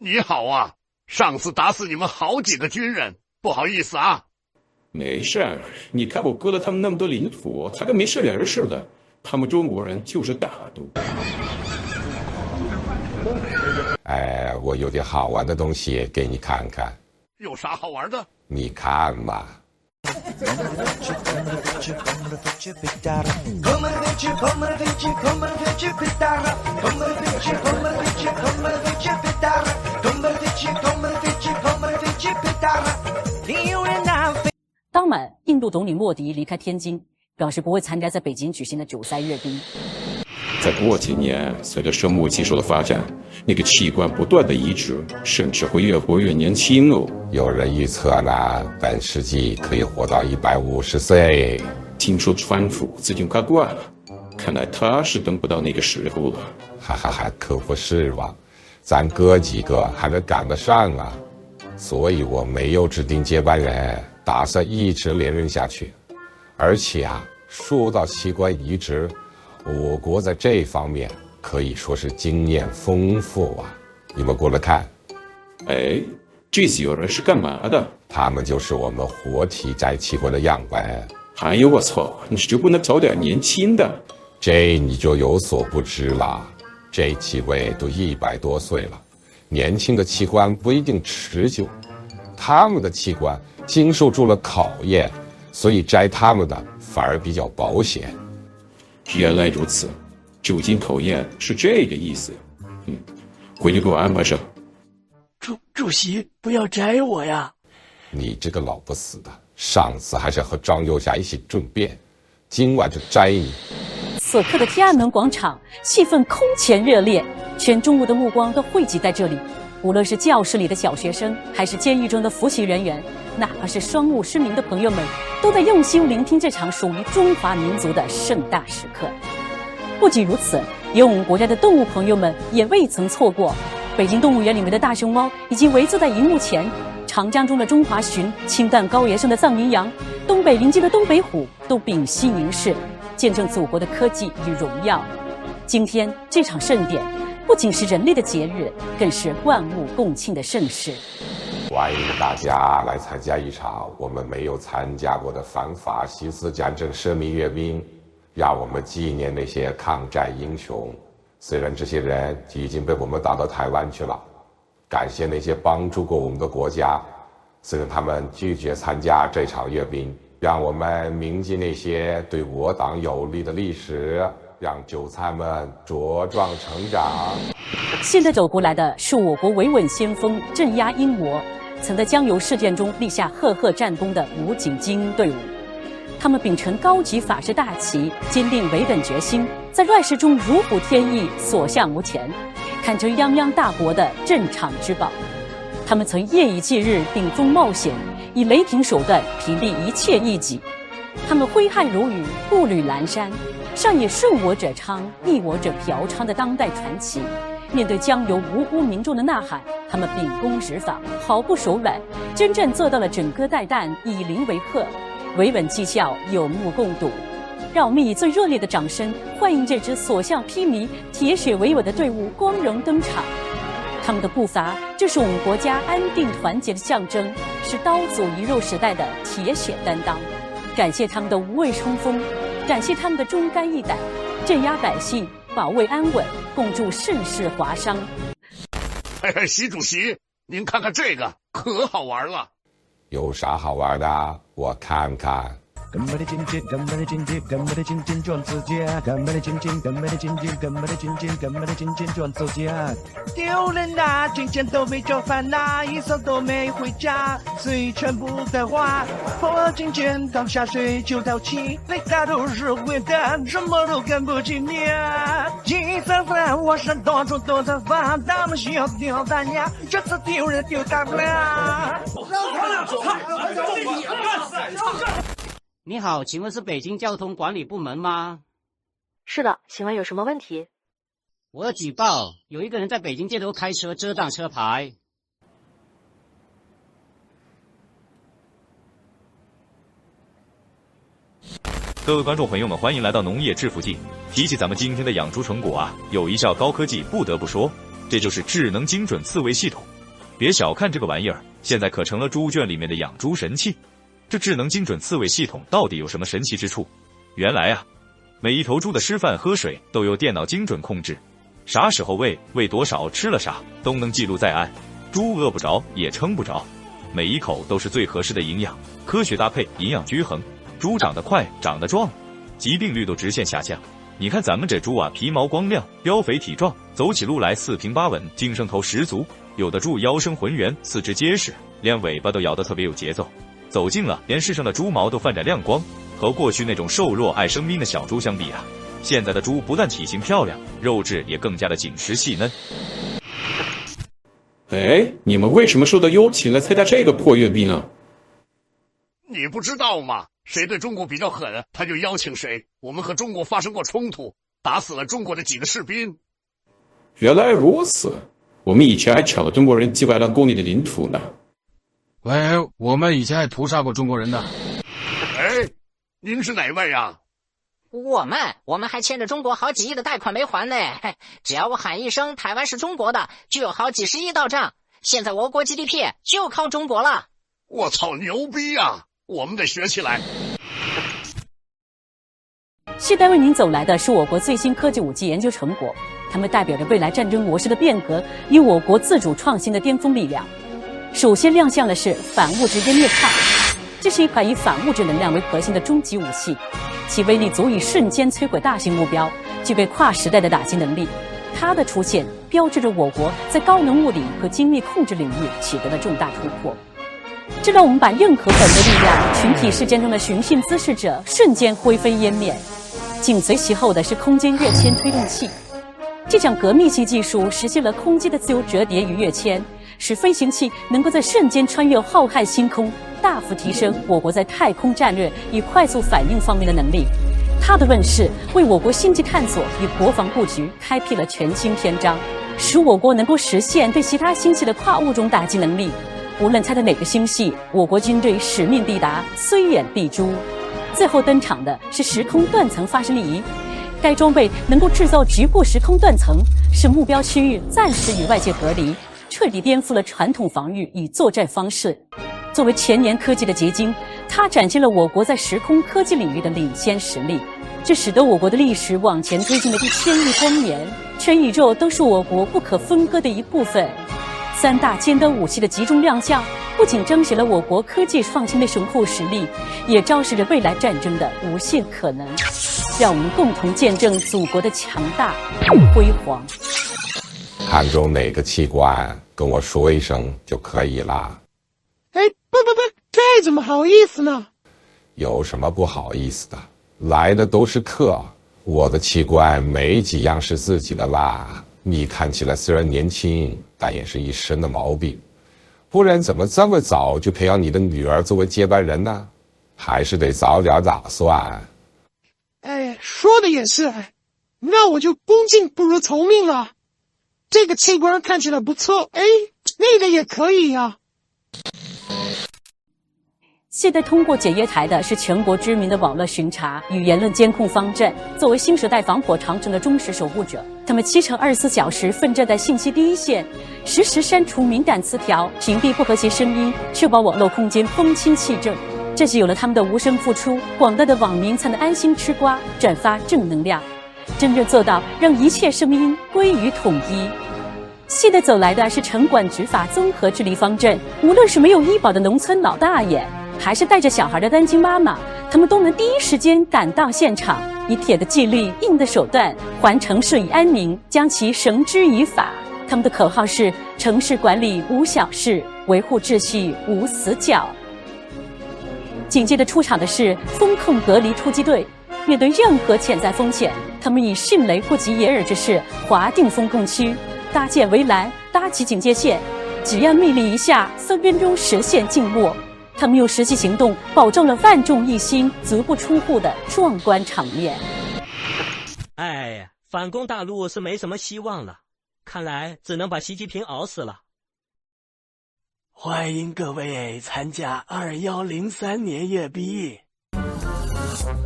你好啊，上次打死你们好几个军人，不好意思啊。 没事儿，你看我割了他们那么多领土，他跟没事人似的。他们中国人就是大度。 哎，我有点好玩的东西给你看看。 有啥好玩的？ 你看嘛。 当晚，印度总理莫迪离开天津，表示不会参加在北京举行的9·3阅兵。 再过几年，随着生物技术的发展，那个器官不断的移植，甚至会越活越年轻哦。 有人预测呢，本世纪可以活到150岁。 听说川普最近快挂了，看来他是等不到那个时候了。 哈哈哈，可不是嘛，咱哥几个还能赶得上啊。所以我没有指定接班人，打算一直连任下去。而且啊，说到器官移植，我国在这方面可以说是经验丰富啊。你们过来看。 哎，这些人是干嘛的？ 他们就是我们活体摘器官的样本。 哎呦我操，你就不能找点年轻的？ 这你就有所不知了，这几位都100多岁了，年轻的器官不一定持久，他们的器官经受住了考验，所以摘他们的反而比较保险。 原来如此，久经考验是这个意思。回去给我安排上。 主席，不要摘我呀！ 你这个老不死的，上次还是和张幼霞一起政变，今晚就摘你。 此刻的天安门广场气氛空前热烈，全中国的目光都汇集在这里。无论是教室里的小学生，还是监狱中的服刑人员，哪怕是双目失明的朋友们，都在用心聆听这场属于中华民族的盛大时刻。不仅如此，有我们国家的动物朋友们也未曾错过。北京动物园里面的大熊猫已经围坐在荧幕前，长江中的中华鲟、青藏高原上的藏羚羊、东北临近的东北虎都屏息凝视，见证祖国的科技与荣耀。今天这场盛典不仅是人类的节日，更是万物共庆的盛事。 欢迎大家来参加一场我们没有参加过的反法西斯战争胜利阅兵，让我们纪念那些抗战英雄。虽然这些人已经被我们打到台湾去了，感谢那些帮助过我们的国家，虽然他们拒绝参加这场阅兵，让我们铭记那些对我党有利的历史，让韭菜们茁壮成长。 现在走过来的是我国维稳先锋、镇压英魔，曾在江油事件中立下赫赫战功的武警精英队伍。他们秉承高级法治大旗，坚定维稳决心，在乱世中如虎添翼，所向无前，堪称泱泱大国的镇场之宝。他们曾夜以继日顶风冒险，以雷霆手段平定一切异己。他们挥汗如雨，步履阑珊，上演顺我者昌，逆我者嫖娼的当代传奇。面对江油无辜民众的呐喊，他们秉公执法，毫不手软，真正做到了整歌带弹，以邻为壑，维稳绩效有目共睹。让我们以最热烈的掌声欢迎这支所向披靡、铁血维稳的队伍光荣登场。他们的步伐就是我们国家安定团结的象征，是刀俎一肉时代的铁血担当。感谢他们的无畏冲锋，感谢他们的忠肝义胆，镇压百姓，保卫安稳，共筑盛世华商。 习主席，您看看这个，可好玩了。 有啥好玩的？我看看。 根本的金金，根本的金金，根本的金金转自家，根本的金金，根本的金金，根本的金金，根本的金金转自家。丢人呐，金钱都没交饭呐，一扫都没回家，嘴全部在花，破金钱刚下水就淘气，雷达都是混蛋，什么都看不起你啊！133，我是到处都在发，他们需要丢大家，这次丢人丢大不了。 你好，请问是北京交通管理部门吗？ 是的，请问有什么问题？ 我要举报，有一个人在北京街头开车遮挡车牌。 各位观众朋友们，欢迎来到农业致富记。提起咱们今天的养猪成果啊，有一项高科技不得不说，这就是智能精准刺猬系统。 别小看这个玩意儿，现在可成了猪圈里面的养猪神器。这智能精准刺猬系统到底有什么神奇之处？原来啊，每一头猪的吃饭喝水都由电脑精准控制，啥时候喂多少，吃了啥都能记录在案，猪饿不着也撑不着，每一口都是最合适的营养，科学搭配，营养均衡，猪长得快，长得壮，疾病率都直线下降。你看咱们这猪啊，皮毛光亮，膘肥体壮，走起路来四平八稳，精神头十足。有的猪腰身浑圆，四肢结实，连尾巴都摇得特别有节奏。走近了，连世上的猪毛都泛着亮光。和过去那种瘦弱爱生冰的小猪相比啊，现在的猪不但体型漂亮，肉质也更加的紧实细嫩。 哎，你们为什么受到邀请来参加这个破阅兵啊？ 你不知道吗？谁对中国比较狠，他就邀请谁。我们和中国发生过冲突，打死了中国的几个士兵。 原来如此，我们以前还抢了中国人几百万公里的领土呢。 喂，我们以前还屠杀过中国人呢。 哎，您是哪位啊？ 我们还欠着中国好几亿的贷款没还呢。只要我喊一声台湾是中国的，就有好几十亿到账。现在我国 GDP 就靠中国了。 我操，牛逼啊！我们得学起来。 现在为您走来的是我国最新科技武器研究成果，它们代表着未来战争模式的变革与我国自主创新的巅峰力量。首先亮相的是反物质湮灭炮，这是一款以反物质能量为核心的终极武器，其威力足以瞬间摧毁大型目标，具备跨时代的打击能力。它的出现标志着我国在高能物理和精密控制领域取得了重大突破。这让我们把任何反对力量、群体事件中的寻衅滋事者瞬间灰飞烟灭。紧随其后的是空间跃迁推动器，这项革命性技术实现了空间的自由折叠与跃迁，使飞行器能够在瞬间穿越浩瀚星空，大幅提升我国在太空战略与快速反应方面的能力。它的问世为我国星际探索与国防布局开辟了全新篇章，使我国能够实现对其他星系的跨物种打击能力。无论它在哪个星系，我国军队使命必达，虽远必诛。最后登场的是时空断层发射力仪，该装备能够制造局部时空断层，使目标区域暂时与外界隔离，彻底颠覆了传统防御与作战方式。作为前沿科技的结晶，它展现了我国在时空科技领域的领先实力，这使得我国的历史往前推进了1000亿光年，全宇宙都是我国不可分割的一部分。三大尖端武器的集中亮相，不仅彰显了我国科技创新的雄厚实力，也昭示着未来战争的无限可能。让我们共同见证祖国的强大与辉煌。 看中哪个器官，跟我说一声就可以了。 哎，不，这怎么好意思呢？ 有什么不好意思的？来的都是客，我的器官没几样是自己的啦。你看起来虽然年轻，但也是一身的毛病，不然怎么这么早就培养你的女儿作为接班人呢？还是得早点打算。 哎，说的也是，那我就恭敬不如从命了。这个器官看起来不错，哎，那个也可以呀。 现在通过检阅台的是全国知名的网络巡查与言论监控方阵，作为新时代防火长城的忠实守护者，他们7乘24小时奋战在信息第一线，实时删除敏感词条，屏蔽不和谐声音，确保网络空间风清气正。这是有了他们的无声付出，广大的网民才能安心吃瓜，转发正能量，真正做到让一切声音归于统一。现在走来的是城管执法综合治理方阵，无论是没有医保的农村老大爷，还是带着小孩的单亲妈妈，他们都能第一时间赶到现场，以铁的纪律、硬的手段还城市以安宁，将其绳之以法。他们的口号是：城市管理无小事，维护秩序无死角。紧接着出场的是风控隔离突击队，面对任何潜在风险，他们以迅雷不及掩耳之势划定风控区，搭建围栏，搭起警戒线，只要命令一下，3分钟实现静默。他们用实际行动保证了万众一心、足不出户的壮观场面。 哎呀，反攻大陆是没什么希望了，看来只能把习近平熬死了。 欢迎各位参加2103年阅兵。